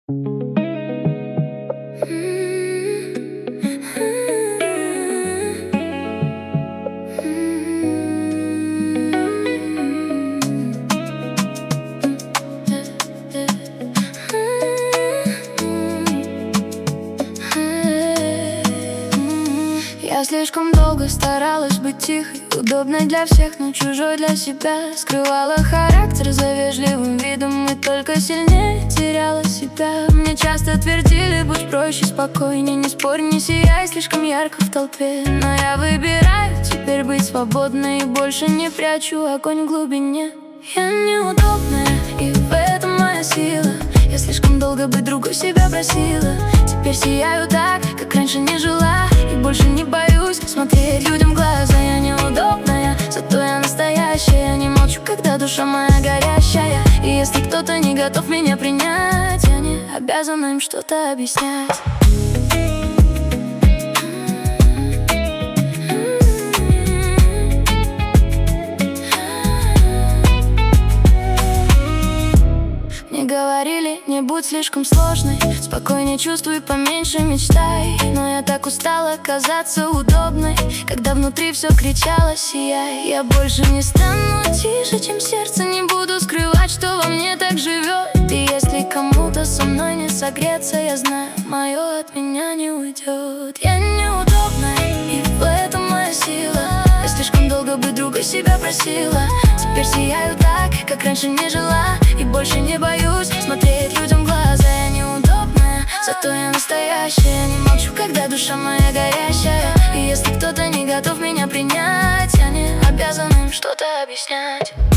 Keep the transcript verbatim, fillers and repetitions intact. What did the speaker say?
Я слишком долго старалась быть тихой, удобной для всех, но чужой для себя. Скрывала характер за вежливым видом и только сильнее теряла себя. Мне часто твердили: будь проще, спокойнее, не спорь, не сияй слишком ярко в толпе. Но я выбираю теперь быть свободной и больше не прячу огонь в глубине. Я неудобная, и в этом моя сила. Я слишком долго быть другой себя просила. Теперь сияю так, как раньше не жила, и больше не боюсь смотреть людям в глаза. Я неудобная, зато я настоящая. Я не молчу, когда душа моя горящая. И если кто-то не готов меня принять, я не обязана им что-то объяснять. Говорили: не будь слишком сложной, спокойнее чувствуй, поменьше мечтай. Но я так устала казаться удобной, когда внутри все кричало: сияй. Я больше не стану тише, чем сердце, не буду скрывать, что во мне так живет. И если кому-то со мной не согреться, я знаю, мое от меня не уйдет. Я неудобная, и в этом моя сила. Я слишком долго быть другой себя просила. Теперь сияю так, как раньше не жила, и больше не боюсь смотреть людям в глаза. Я неудобная, зато я настоящая. Не молчу, когда душа моя горящая. И если кто-то не готов меня принять, я не обязана им что-то объяснять.